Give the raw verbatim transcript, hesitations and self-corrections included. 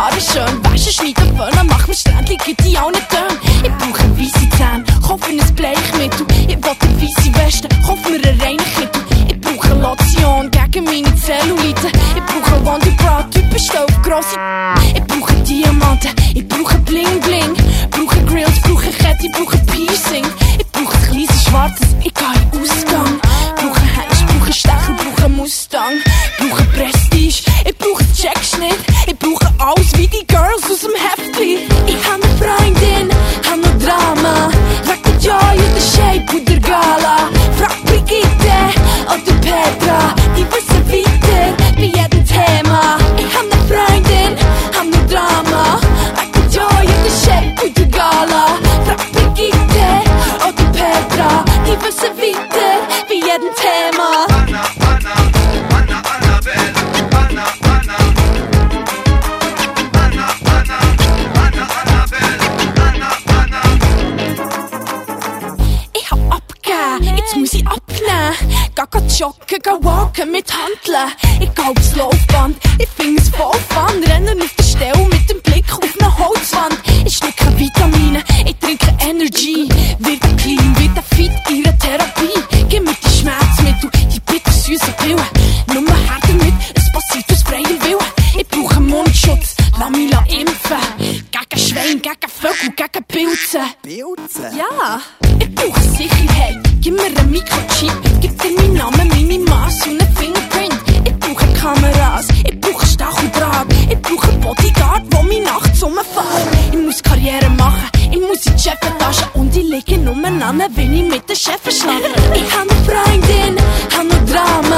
Haare schön. Wäsche, schneiden, föhnen, mach mir Strändchen, gib die allen Tönen. Ich brauche weisse Zähne, kauf mir ein Bleichmittel. Ich will eine weisse Weste, kauf mir einen Reinigmittel. Ich brauche Lotion gegen meine Zellulite. Ich brauche Wandy Bra, typisch auf grosse. Ich brauche Diamanten, ich brauche Bling Bling. Brauche Grills, brauche Kette, brauche Piercing. Ich brauche ein kleines schwarzes, ich gehe in Ausgang. Brauche Händchen, brauche Stechel, brauche Mustang. Brauche Prestige, ich brauche Checkschnitt. Ich brauche alles wie die Girls aus dem Heftli. Ich hab ne Freundin, hab no Drama. Weg der Joy und der Shape und der Gala. Frag Brigitte oder Petra, die wissen weiter bei jedem Thema. Ich hab ne Freundin, hab no Drama. Weg der Joy und der Shape und der Gala. Frag Brigitte oder Petra, die wissen weiter bei jedem Thema. Anna, Anna, Anna, Annabelle, Anna, Anna. Anna, Anna, Anna, Annabelle, Anna, Anna. Ich hab abgegeben, jetzt muss ich abnehmen. Geh geh joggen, geh walken mit Hanteln. Ich geh aufs Laufband, ich find es voll fun. Rennen auf der Stelle mit dem Blick auf eine Holzwand. Ich schlucke Vitamine, ich trinke Energy. Wird clean, wird fit in der Therapie. Gib mir die Schmerzmittel, die bittersüßen Pillen. Nur her damit, es passiert aus freiem Willen. Ich brauche Mundschutz, lass mich impfen. Gegen Schwein, gegen Vögel, gegen Pilze. Pilze? Ja, ich brauche Sicherheit. Gib mir einen Mikrochip, gib dir meinen Namen, meine Maß und einen Fingerprint. Ich brauche Kameras, ich brauche Stacheldraht. Ich brauche einen Bodyguard, der mich nachts rumfährt. Ich muss Karriere machen, ich muss in die Chefetage. Und ich lege nur an, wenn ich mit den Chefen schlafe. Ich hab ne Freundin, hab no Drama.